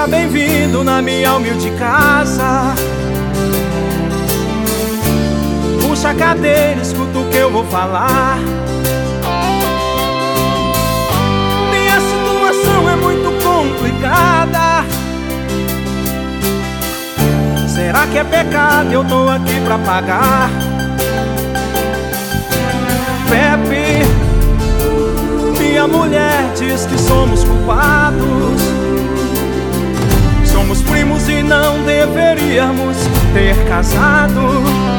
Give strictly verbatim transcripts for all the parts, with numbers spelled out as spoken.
Seja bem-vindo na minha humilde casa. Puxa a cadeira, escuta o que eu vou falar. Minha situação é muito complicada. Será que é pecado? Eu tô aqui pra pagar. Pepe, minha mulher diz que somos culpados. Somos primos e não deveríamos ter casado.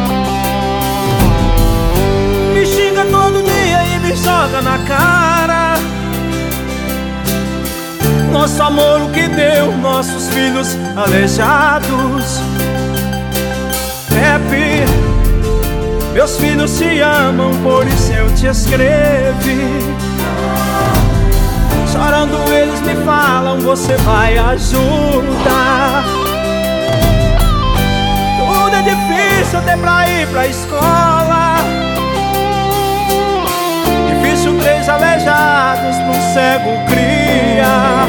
Me xinga todo dia e me joga na cara nosso amor, o que deu, nossos filhos aleijados. Pepe, meus filhos te amam, por isso eu te escrevi. Chorando eles me falam, você vai ajudar. Tudo é difícil até pra ir pra escola. Difícil três aleijados pra um cego cria.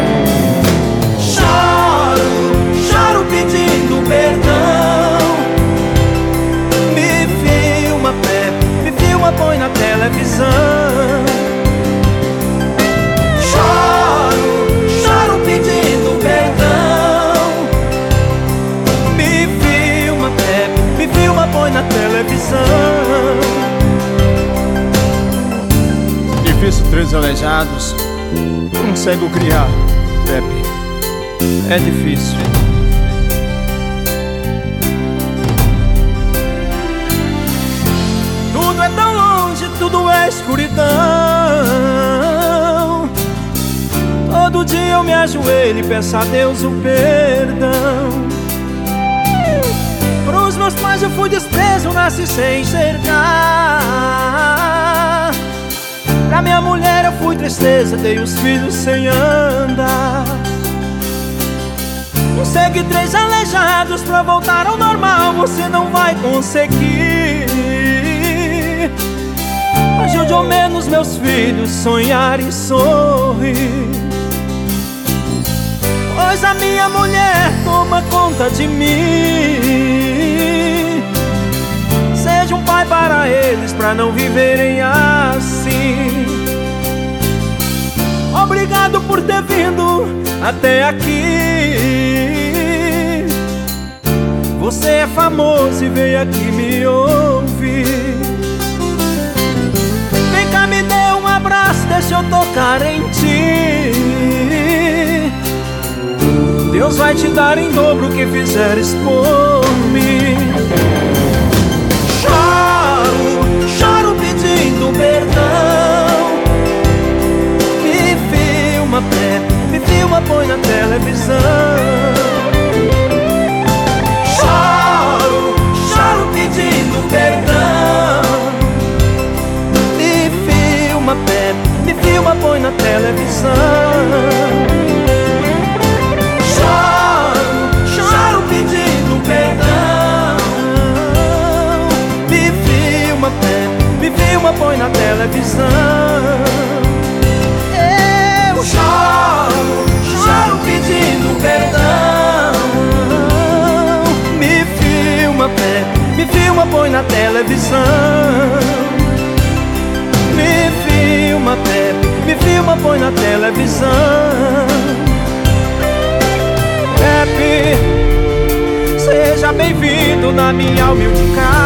Choro, choro pedindo perdão. Me filma, Pepe, me filma, põe na televisão. Choro, choro pedindo perdão. Me filma, Pepe, me filma, põe na televisão. Difícil três aleijados, um cego criar, Pepe, é difícil. Tudo é tão longe, tudo é escuridão. Todo dia eu me ajoelho e peço a Deus o perdão. Pros meus pais eu fui desprezo, nasci sem enxergar. Pra minha mulher eu fui tristeza, dei os filhos sem andar. Consegui três aleijados pra voltar ao normal, você não vai conseguir. Ajude ao menos meus filhos sonhar e sorrir. Pois a minha mulher toma conta de mim. Seja um pai para eles, pra não viverem assim. Obrigado por ter vindo até aqui. Você é famoso e veio aqui me ouvir. Vem cá, me dê um abraço, deixa eu tocar em ti. Deus vai te dar em dobro o que fizeres por mim. Choro, choro pedindo perdão. Me filma, Pepe, me filma, põe na televisão. Choro, choro pedindo perdão. Me filma, Pepe, me filma, põe na televisão. Me filma, põe na televisão. Eu choro, choro pedindo perdão. Me filma, Pepe, me filma, põe na televisão. Me filma, Pepe, me filma, põe na televisão. Pepe, seja bem-vindo na minha humilde casa.